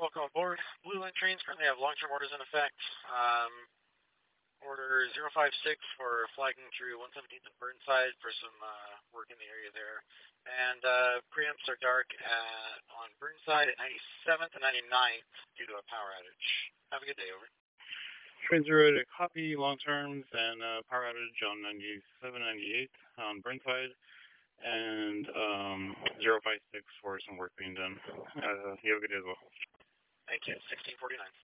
welcome aboard. Blue Line trains currently have long-term orders in effect. Order 056 for flagging through 117th and Burnside for some work in the area there. And preamps are dark on Burnside at 97th and 99th due to a power outage. Have a good day, over. Train 0 to copy long terms and power outage on 97, 98 on Burnside, and 056 for some work being done. You have a good day as well. Thank you. 1649.